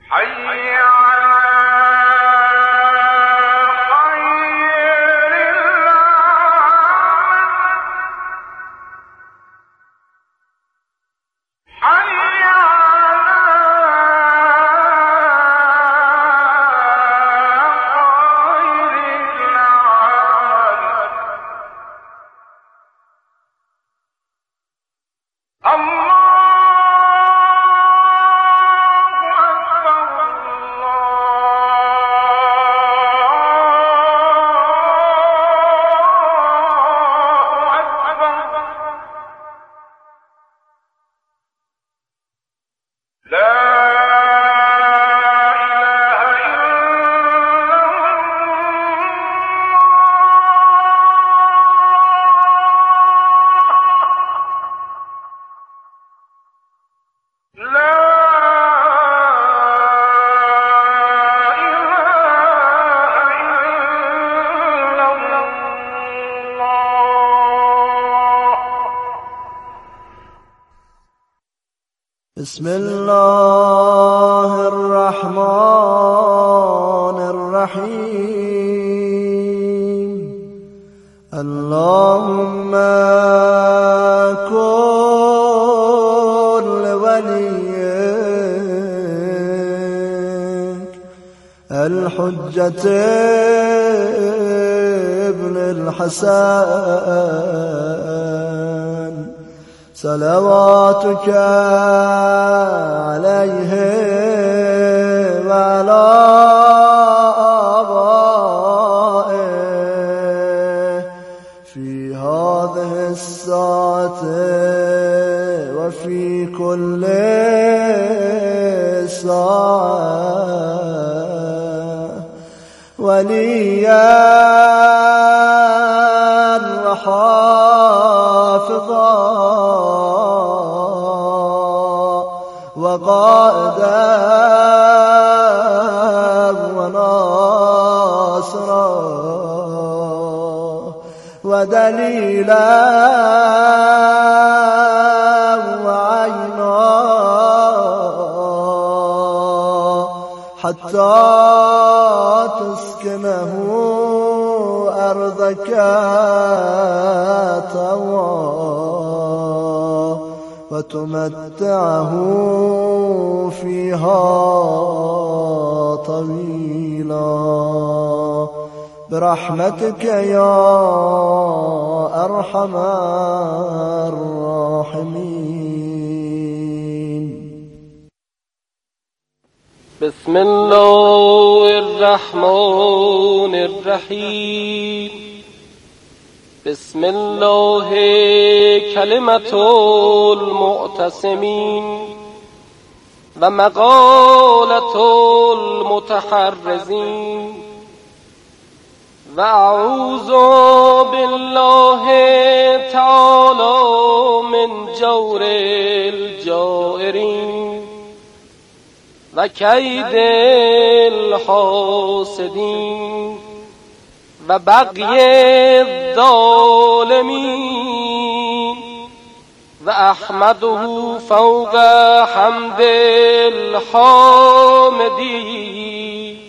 بسم الله الرحمن الرحيم. اللهم كن لوليك الحجة ابن الحسن صلواتك عليه وعلى آبائه في هذه الساعة وفي كل ساعة وليا وحافظا وقائدا وناصرا ودليلا وعينا حتى تسكنه أرضك طوعا وتمتعه فيها طويلا برحمتك يا أرحم الراحمين. بسم الله الرحمن الرحيم. بسم الله كلمة المعتصمين ومقالة المتحرزين. وأعوذ بالله تعالى من جور الجائرين وكيد الحاسدين وبغي الظالمين. وأحمده فوق حمد الحامدين.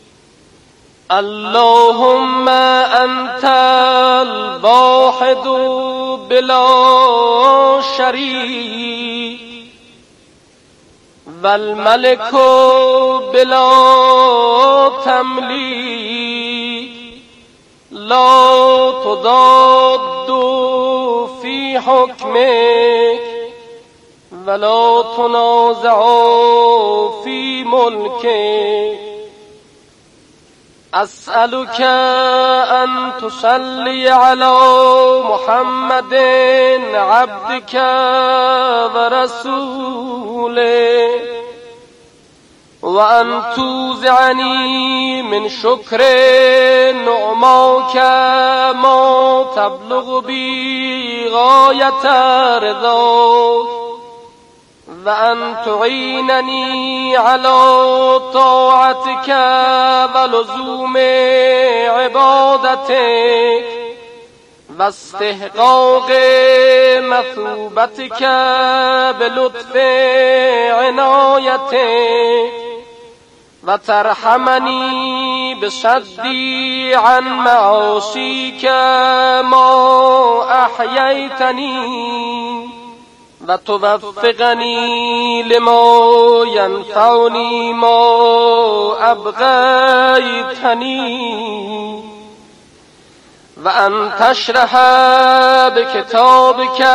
اللهم أنت الواحد بلا شريك والملك بلا تمليك لا تضاد في حكمك ولا تنازع في ملكك. أسألك أن تصلي على محمد عبدك ورسولك وأن توزعني من شكر نعماك ما تبلغ بي غاية رضاك وأن تعينني على طاعتك ولزوم عبادتك واستحقاق مثوبتك بلطف عنايتك و ترحمنی بصدی عن معاصیک ما احییتنی و توفقنی لما ینفعنی ما ابقیتنی و ان تشرح بکتابک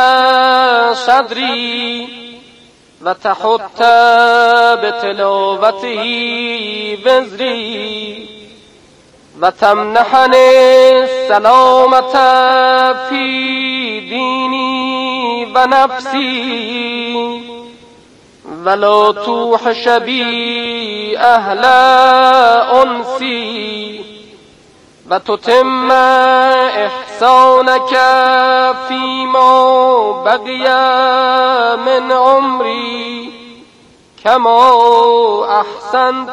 صدری و تحط بتلاوته وزری و تمنحنی السلامة فی دینی و نفسی ولا توحش بی اهل انسی و تتم احسانک فیما بقی من عمری کما احسنت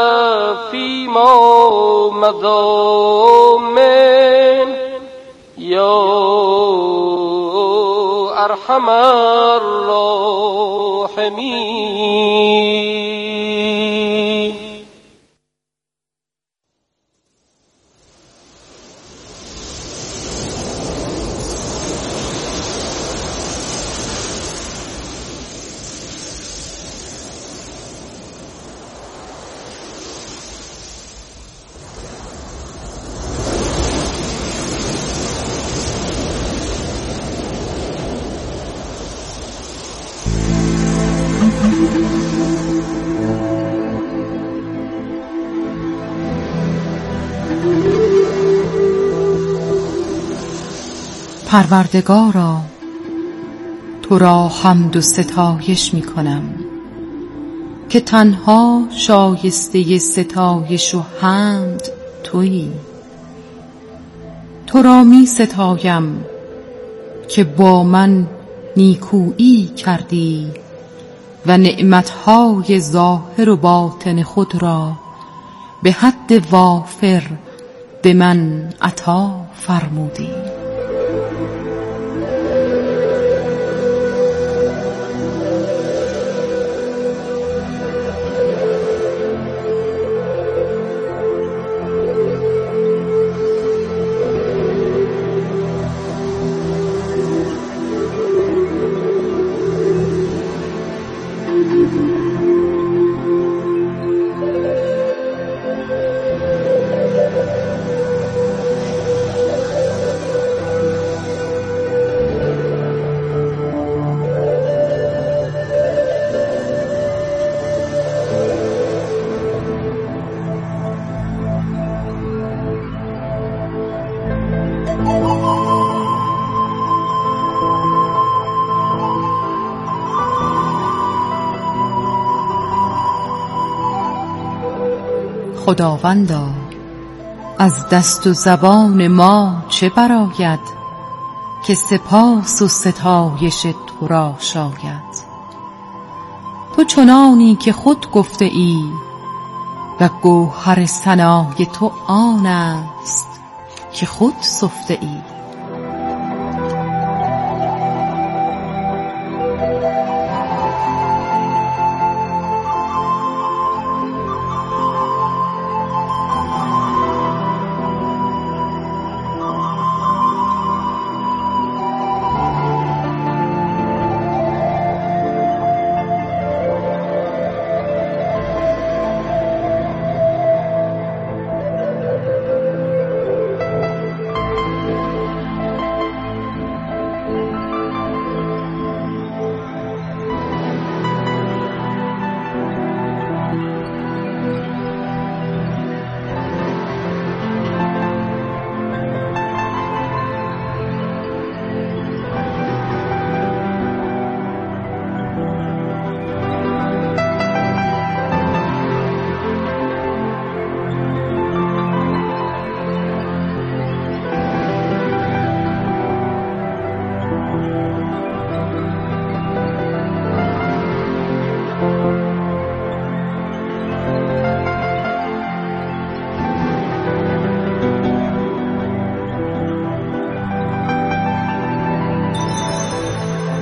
فیما مضی من یا ارحم الراحمین. پروردگارا، تو را حمد و ستایش می کنم که تنها شایسته ستایش و حمد تویی. تو را می ستایم که با من نیکویی کردی و نعمتهای ظاهر و باطن خود را به حد وافر به من عطا فرمودی. خداوندا، از دست و زبان ما چه برآید که سپاس و ستایش تو را شاید؟ تو چنانی که خود گفته ای و گوهر ثنای تو آن است که خود سفته ای.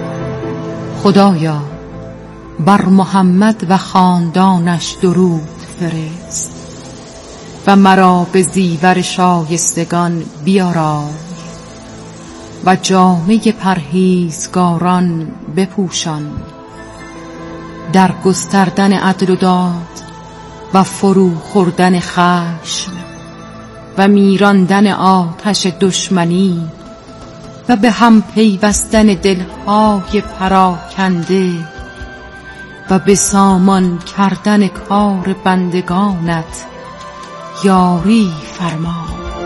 خدایا، بر محمد و خاندانش درود بفرست و مرا به زیور شایستگان بیارای و جامه پرهیزگاران بپوشان. در گستردن عدل و داد و فرو خوردن خشم و میراندن آتش دشمنی و به هم پیوستن دلهای پراکنده و به سامان کردن کار بندگانت یاری فرما.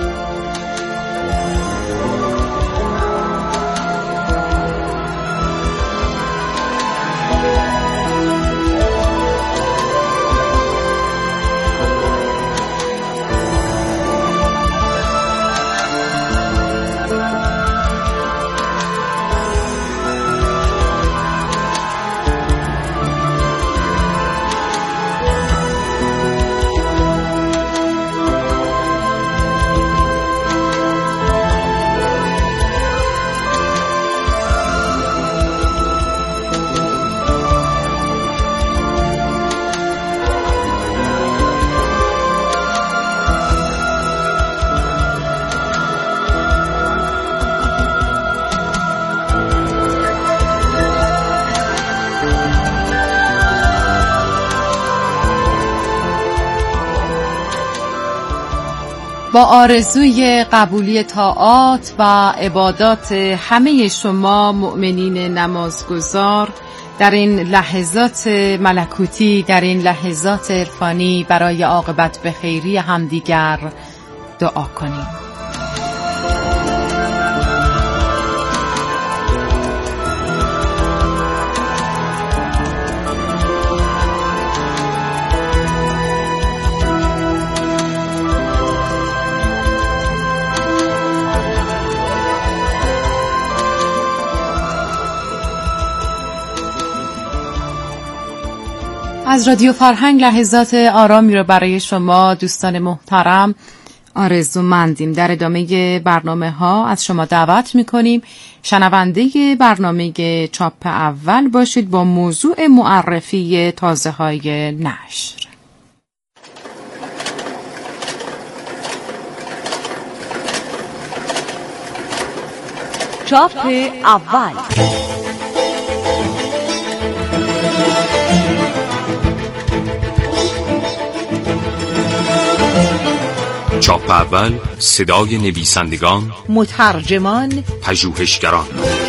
با آرزوی قبولی طاعات و عبادات همه شما مؤمنین نمازگزار در این لحظات ملکوتی، در این لحظات عرفانی برای عاقبت به خیری همدیگر دعا کنیم. از رادیو فرهنگ لحظات آرامی رو برای شما دوستان محترم آرزومندیم. در ادامه برنامه ها از شما دعوت میکنیم شنونده برنامه چاپ اول باشید با موضوع معرفی تازه های نشر. چاپ اول. چاپ اول، صدای نویسندگان، مترجمان، پژوهشگران.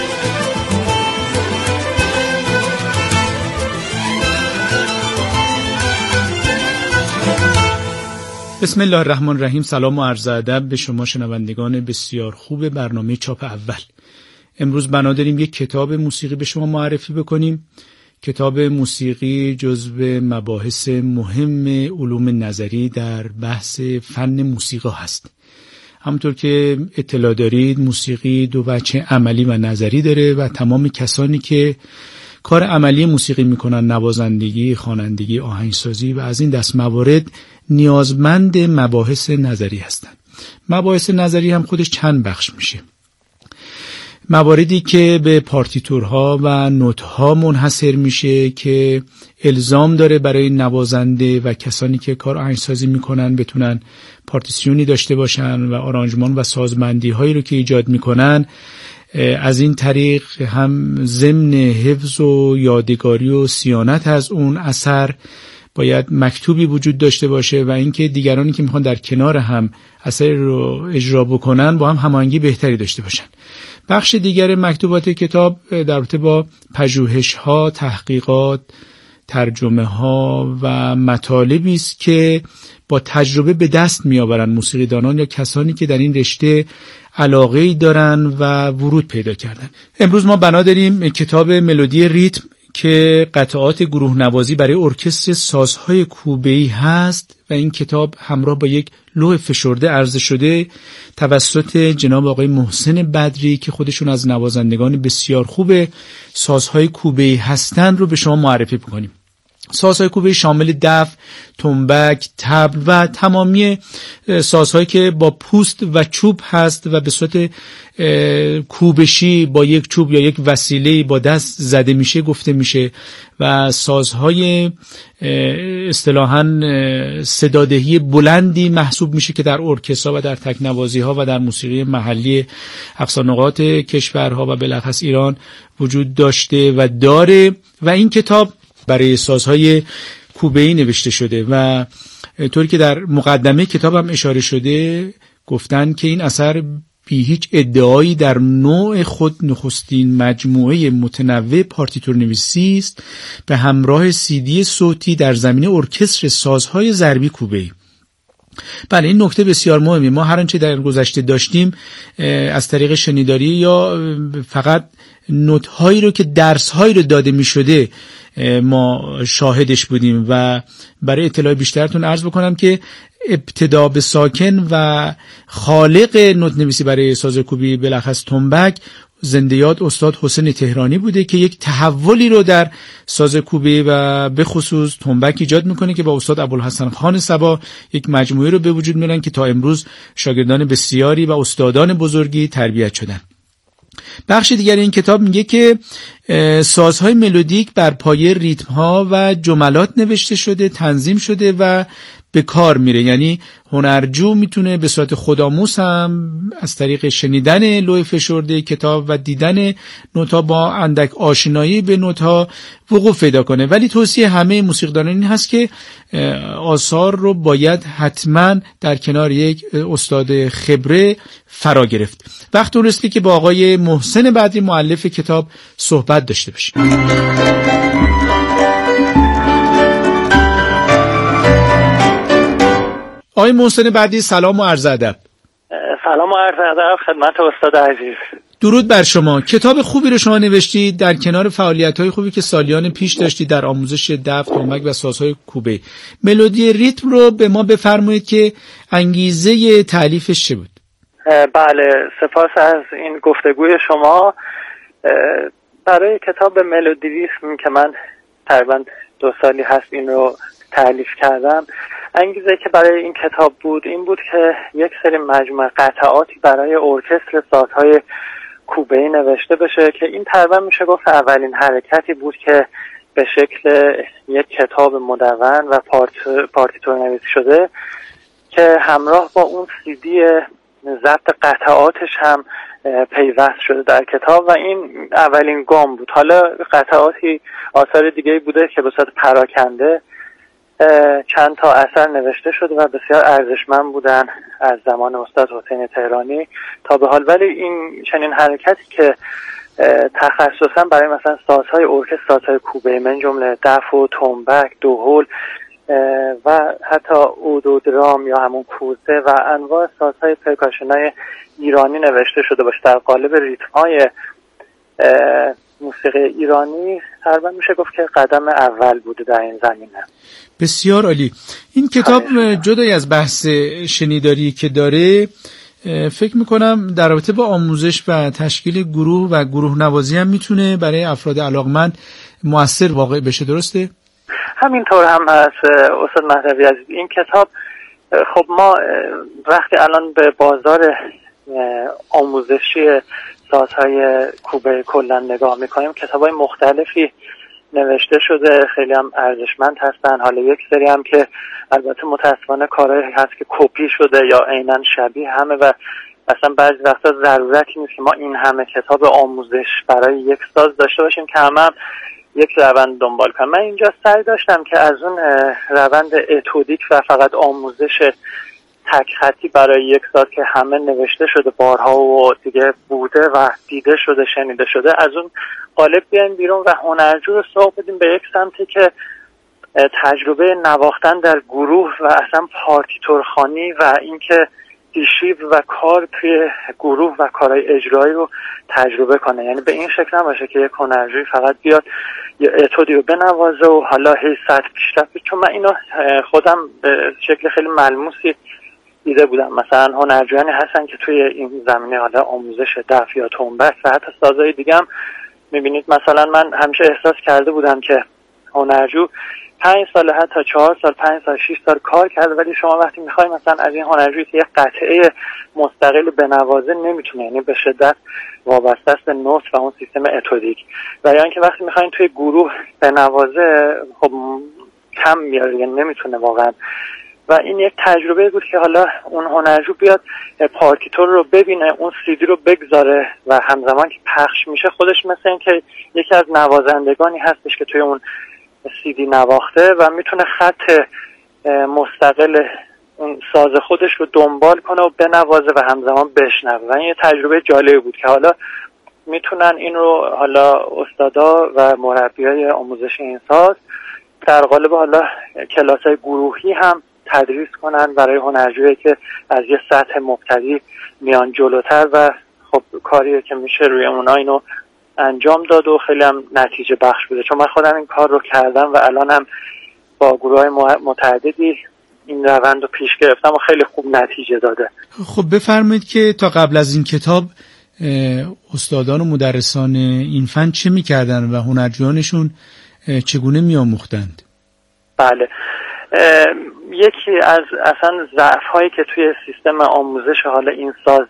بسم الله الرحمن الرحیم. سلام و عرض ادب به شما شنوندگان بسیار خوب برنامه چاپ اول. امروز بنا داریم یک کتاب موسیقی به شما معرفی بکنیم. کتاب موسیقی جزو مباحث مهم علوم نظری در بحث فن موسیقی هست. همونطور که اطلاع دارید موسیقی دو بچه عملی و نظری داره و تمام کسانی که کار عملی موسیقی میکنن، نوازندگی، خوانندگی، آهنگسازی و از این دست موارد، نیازمند مباحث نظری هستند. مباحث نظری هم خودش چند بخش میشه. مواردی که به پارتیتورها و نوت‌ها منحصر میشه که الزام داره برای نوازنده و کسانی که کار آهنگسازی میکنن بتونن پارتیسیونی داشته باشن و آرانجمان و سازبندی هایی رو که ایجاد میکنن از این طریق هم ضمن حفظ و یادگاری و صیانت از اون اثر باید مکتوبی وجود داشته باشه و اینکه دیگرانی که میخوان در کنار هم اثر رو اجرا بکنن با هم هماهنگی بهتری داشته باشن. بخش دیگر مکتوبات کتاب در رابطه با پژوهش‌ها، تحقیقات، ترجمه‌ها و مطالبی است که با تجربه به دست می‌آورند موسیقیدانان یا کسانی که در این رشته علاقه‌ای دارن و ورود پیدا کردن. امروز ما بنا داریم کتاب ملودی ریتم که قطعات گروه نوازی برای ارکستر سازهای کوبه‌ای هست و این کتاب همراه با یک لوح فشرده عرضه شده توسط جناب آقای محسن بدری که خودشون از نوازندگان بسیار خوب سازهای کوبه‌ای هستند رو به شما معرفی بکنیم. سازهای کوبه شامل دف، تنبک، طبل و تمامی سازهایی که با پوست و چوب هست و به صورت کوبشی با یک چوب یا یک وسیله با دست زده میشه گفته میشه و سازهای اصطلاحاً صدادهی بلندی محسوب میشه که در ارکسترها و در تکنوازی‌ها و در موسیقی محلی اقصانقاط کشورها و بالاخص ایران وجود داشته و داره. و این کتاب برای سازهای کوبه‌ای نوشته شده و طوری که در مقدمه کتاب هم اشاره شده گفتن که این اثر بی هیچ ادعایی در نوع خود نخستین مجموعه متنوع پارتیتور نویسی است به همراه CD صوتی در زمینه ارکستر سازهای ضربی کوبه‌ای. بله، این نکته بسیار مهمه. ما هر آنچه در گذشته داشتیم از طریق شنیداری یا فقط نوت‌هایی رو که درس‌هایی رو داده می‌شده ما شاهدش بودیم و برای اطلاع بیشترتون عرض بکنم که ابتدا به ساکن و خالق نوت نویسی برای ساز کوبی بالاخص تنبک زنده یاد استاد حسین تهرانی بوده که یک تحولی رو در ساز کوبی و به خصوص تنبک ایجاد میکنه که با استاد ابوالحسن خان صبا یک مجموعه رو به وجود میارن که تا امروز شاگردان بسیاری و استادان بزرگی تربیت شدن. بخش دیگر این کتاب میگه که سازهای ملودیک بر پایه ریتم‌ها و جملات نوشته شده، تنظیم شده و به کار میره. یعنی هنرجو میتونه به صورت خودآموز هم از طریق شنیدن لوح فشرده کتاب و دیدن نوت‌ها با اندک آشنایی به نوت‌ها وقوف پیدا کنه. ولی توصیه همه موسیقیدانان این هست که آثار رو باید حتما در کنار یک استاد خبره فرا گرفت. وقت اون رسیده که با آقای محسن بدری مؤلف کتاب صحبت داشته باشیم. آقای محسن بدری سلام و عرض ادب. سلام و عرض ادب خدمت استاد عزیز. درود بر شما. کتاب خوبی رو شما نوشتید در کنار فعالیت‌های خوبی که سالیان پیش داشتید در آموزش دف، تنبک و سازهای کوبه. ملودی ریتم رو به ما بفرمایید که انگیزه تألیفش چه بود؟ بله، سپاس از این گفتگوی شما. برای کتاب ملودی ریتم که من تقریبا 2 سالی هست این رو تألیف کردم، انگیزه که برای این کتاب بود این بود که یک سری مجموعه قطعاتی برای ارکستر سازهای کوبه‌ای نوشته بشه که این تقریبا میشه گفت اولین حرکتی بود که به شکل یک کتاب مدون و پارتیتور نویسی شده که همراه با اون CD ضبط قطعاتش هم پیوست شده در کتاب و این اولین گام بود. حالا قطعاتی آثار دیگه بوده که به صورت پراکنده چند تا اثر نوشته شده و بسیار ارزشمند بودن از زمان استاد حسین تهرانی تا به حال، ولی این چنین حرکتی که تخصصا برای مثلا سازهای ارکستر، سازهای کوبه من جمله دف و تنبک، دوحل و حتی عود و درام یا همون کوزه و انواع سازهای پرکاشنای ایرانی نوشته شده باشه در قالب ریتم‌های موسیقی ایرانی، تقریبا میشه گفت که قدم اول بوده در این زمینه. بسیار عالی. این کتاب جدای از بحث شنیداری که داره، فکر میکنم در رابطه با آموزش و تشکیل گروه و گروه نوازی هم میتونه برای افراد علاقمند مؤثر واقع بشه، درسته؟ همینطور هم هست استاد مهدوی عزیز. این کتاب خب ما وقتی الان به بازار آموزشی سازهای کوبه کلا نگاه میکنیم، کتابای مختلفی نوشته شده، خیلی هم ارزشمند هستن. حالا یک سری هم که البته متاسفانه کارهایی هست که کپی شده یا عیناً شبیه همه و اصلا بعضی وقتا ضرورتی نیست که ما این همه کتاب آموزش برای یک ساز داشته باشیم که همه هم یک روند دنبال کنم. من اینجا سعی داشتم که از اون روند اتودیک و فقط آموزش تک خطی برای یک ساز که همه نوشته شده بارها و دیگه بوده و دیده شده شنیده شده، از اون قالب بیایم بیرون و هنرجو رو سوق بدیم به یک سمتی که تجربه نواختن در گروه و اصلا پارتیتورخوانی و اینکه دیشیو و کار توی گروه و کارهای اجرایی رو تجربه کنه. یعنی به این شکل نباشه که یک هنرجوی فقط بیاد یه اتودی رو بنوازه و حالا هی سطح پیشرفت. چون من اینو خودم به شکل خیلی ملموسی دیده بودم. مثلا هنرجویانی هستن که توی این زمینه حالا آموزش دف یا تنبک و حتی سازهای دیگه هم میبینید، مثلا من همیشه احساس کرده بودم که هنرجو 5 سال حتی 4 سال 5 سال 6 سال کار کرده، ولی شما وقتی میخوای مثلا از این هنرجویی که یک قطعه مستقل بنوازه نمیتونه، یعنی به شدت وابسته است به نوت و اون سیستم اتودیک. و یا اینکه وقتی میخواین توی گروه بنوازه خب کم میاره، یعنی نمیتونه واقعا. و این یک تجربه بود که حالا اون هنرجو بیاد پارتیتور رو ببینه، اون سیدی رو بگذاره و همزمان که پخش میشه خودش مثل این که یکی از نوازندگانی هستش که توی اون سیدی نواخته و میتونه خط مستقل اون ساز خودش رو دنبال کنه و بنوازه و همزمان بشنوه. و این یه تجربه جالبی بود که حالا میتونن این رو حالا استادا و مربیای آموزش این ساز در قالب حالا کلاس‌های گروهی هم تدریس کنن برای هنرجویی که از یه سطح مبتدی میان جلوتر و خب کاریه که میشه روی اونا اینو انجام داد و خیلی هم نتیجه بخش بوده، چون من خودم این کار رو کردم و الانم با گروه‌های متعددی این روند رو پیش گرفتم و خیلی خوب نتیجه داده. خب بفرمایید که تا قبل از این کتاب استادان و مدرسان این فن چه میکردن و هنرجویانشون چگونه میآموختند؟ بله، یکی از اصلا ضعف‌هایی که توی سیستم آموزش حالا این ساز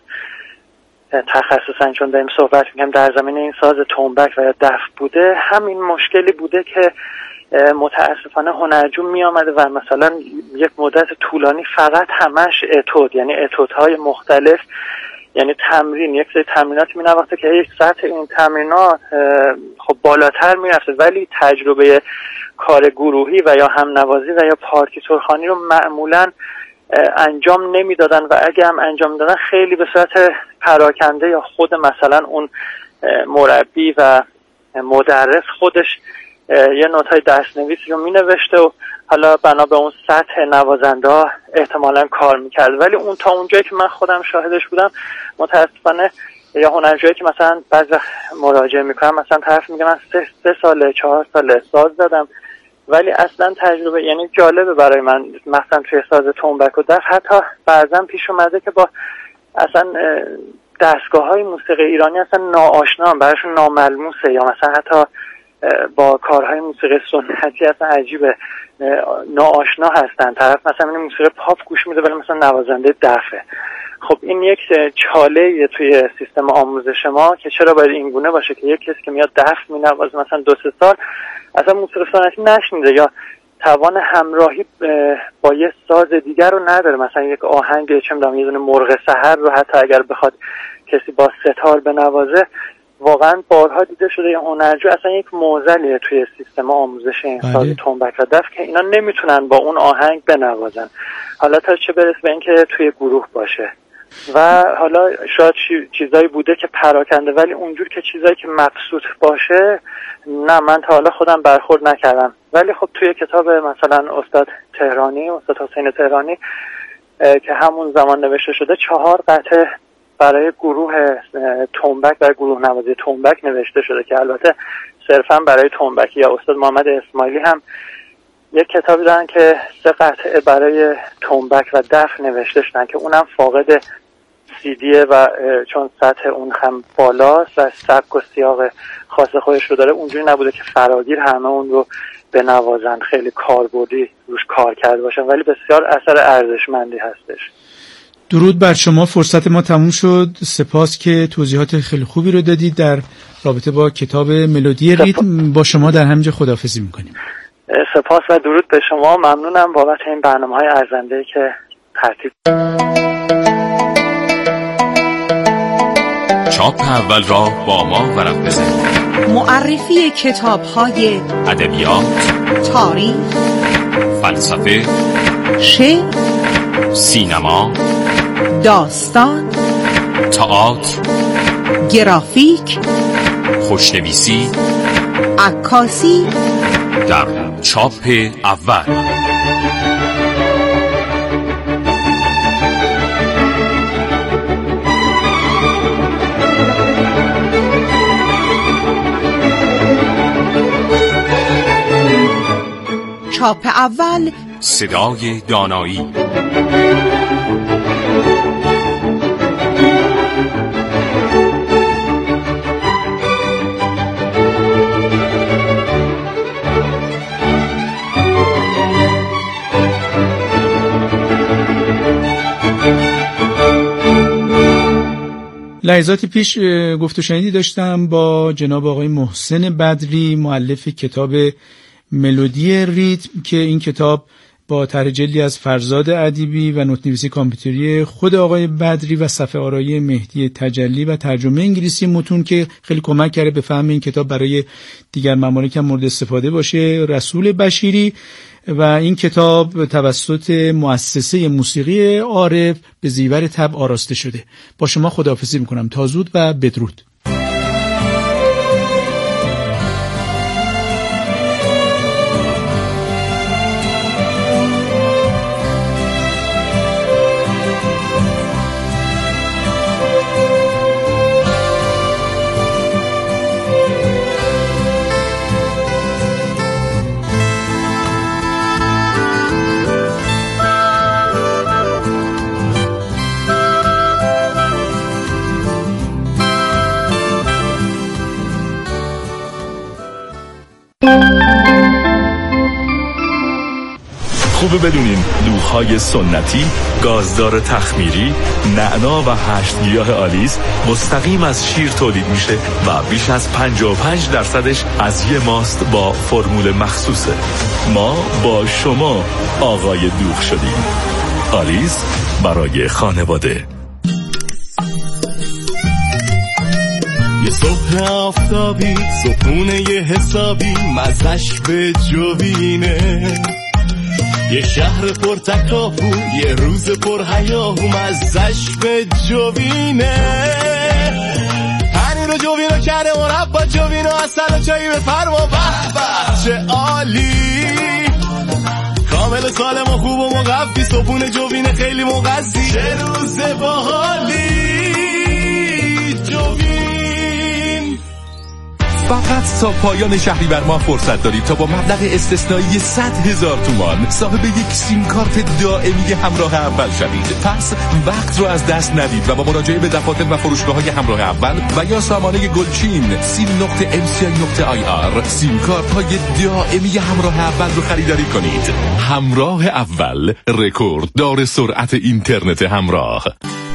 تخصصاً چون داریم صحبت می‌کنیم در زمینه این ساز تنبک و یا دف بوده، همین مشکلی بوده که متاسفانه هنرجو میامده و مثلا یک مدت طولانی فقط همش اتود، یعنی اتودهای مختلف، یعنی تمرین، یک سری تمرینات مینواخته که یک سطح این تمرینات خب بالاتر میرفته، ولی تجربه کار گروهی و یا همنوازی و یا پارتیتورخوانی رو معمولاً انجام نمیدادن و اگه هم انجام میدادن خیلی به صورت پراکنده یا خود مثلا اون مربی و مدرس خودش یه نوت‌های دست‌نویسی رو مینوشته و حالا بنا به اون سطح نوازنده ها احتمالاً کار میکرد. ولی اون تا اونجایی که من خودم شاهدش بودم متاسفانه یا هنرجویی که مثلا بعضی مراجعه میکنم مثلا طرف میگه من 3 سال 4 سال ساز زدم ولی اصلا تجربه، یعنی جالبه برای من مثلا توی ساز تنبک و دف حتی بعضا پیش اومده که با اصلا دستگاه‌های موسیقی ایرانی اصلا ناآشنا، براشون ناملموسه، یا مثلا حتی با کارهای موسیقی سنتی اصلا عجیبه، ناآشنا هستن. طرف مثلا این موسیقی پاپ گوش میده ولی مثلا نوازنده دفه. خب این یک چاله‌ایه توی سیستم آموزش ما که چرا باید این گونه باشه که یک کسی که میاد دف مینوازه مثلا 2-3 سال اصلا موسیقی سنتی نشنیده یا توان همراهی با یه ساز دیگر رو نداره، مثلا یک آهنگ چه می‌دونم یه دونه مرغ سحر رو حتی اگر بخواد کسی با ستار بنوازه واقعا بارها دیده شده یه هنرجو اصلا یک معضلیه توی سیستم آموزش این ساز تنبک و دف که اینا نمیتونن با اون آهنگ بنوازن، حالا تا چه برسه به اینکه توی گروه باشه. و حالا شاید چیزایی بوده که پراکنده ولی اونجور که چیزایی که مبسوط باشه نه، من تا حالا خودم برخورد نکردم. ولی خب توی کتاب مثلا استاد حسین تهرانی که همون زمان نوشته شده 4 قطعه برای گروه تنبک، برای گروه نوازی تنبک نوشته شده که البته صرفا برای تنبکی. یا استاد محمد اسماعیلی هم یک کتابی دارن که 3 قطعه برای تنبک و دف نوشته شدن که اونم فاقد سیدیه و چون سطح اون هم بالاست و سبک و سیاق خاص خودش رو داره اونجوری نبوده که فراگیر همه اون رو بنوازن، خیلی کاربردی روش کار کرده باشن، ولی بسیار اثر ارزشمندی هستش. درود بر شما، فرصت ما تموم شد. سپاس که توضیحات خیلی خوبی رو دادید در رابطه با کتاب ملودی ریتم. با شما در همینجا خداحافظی میکنیم. سپاس و درود به شما، ممنونم بابت این برنامه‌های ارزنده‌ای که ترتیب. چاپ اول را با ما ورق بزنید. معرفی کتاب‌های ادبیات، تاریخ، فلسفه، شعر، سینما، داستان، تئاتر، گرافیک، خوشنویسی، عکاسی در چاپ اول. چاپ اول، صدای دانایی. لحظاتی پیش گفت و شنیدی داشتم با جناب آقای محسن بدری، مؤلف کتاب ملودی ریتم، که این کتاب با طرح جلدی از فرزاد ادیبی و نوت‌نویسی کامپیوتری خود آقای بدری و صفحه آرایی مهدی تجلی و ترجمه انگلیسی متون که خیلی کمک کرده به فهم این کتاب برای دیگر ممالک هم مورد استفاده باشه، رسول بشیری. و این کتاب توسط مؤسسه موسیقی عارف به زیور طبع آراسته شده. با شما خداحافظی میکنم. تا زود و بدرود. خوبه بدونین دوغ‌های سنتی، گازدار تخمیری، نعنا و 8 گیاه آلیس مستقیم از شیر تولید میشه و بیش از 55% از یه ماست با فرمول مخصوصه. ما با شما آقای دوغ شدیم. آلیس برای خانواده. یه صبح آفتابی، صبحونه یه حسابی، مزش به جوینه. یه شهر پر تکاپو، یه روز پر هیاهو، مزش به جوینه. پنیر و جوینو کرده مربا، جوینو اصل و چایی به فرما، به به چه عالی. کامل سالم و خوب و مقفی، صبحونه جوینه خیلی مغذی، چه روز باحالی. فقط تا پایان شهریور ماه فرصت دارید تا با مبلغ استثنایی 100,000 تومان صاحب یک سیم کارت دائمی همراه اول شوید. پس وقت رو از دست ندید و با مراجعه به دفاتر و فروشگاه‌های همراه اول و یا سامانه گلچین sim.mci.ir سیم کارت‌های دائمی همراه اول رو خریداری کنید. همراه اول، رکورد دار سرعت اینترنت همراه.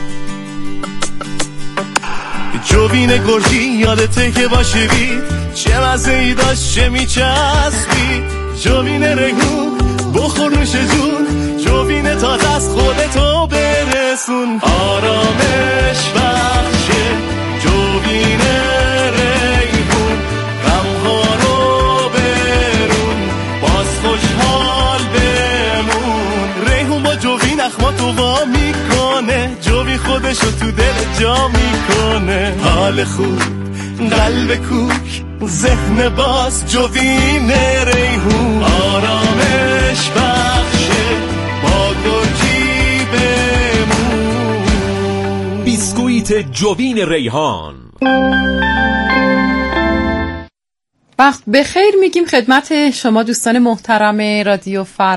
جوین گرجی یادته که باشه بید، چه مزه‌ای داشت چه میچسبید. جوین ریحون بخور نوش جون، جوین تازه از خودتو برسون. آرامش بخشه جوین ریحون، غمها رو برون، باز خوشحال بمون. ریحون با جوین اخماتو وا میکنه، جوین خودشو تو دل جا میکنه. حال خوب، قلب کوک، ذهن باز، جوین ریحون. آرامش بخشه با گرجی بمون. بیسکویت جوین ریحان. وقت بخیر میگیم خدمت شما دوستان محترم رادیو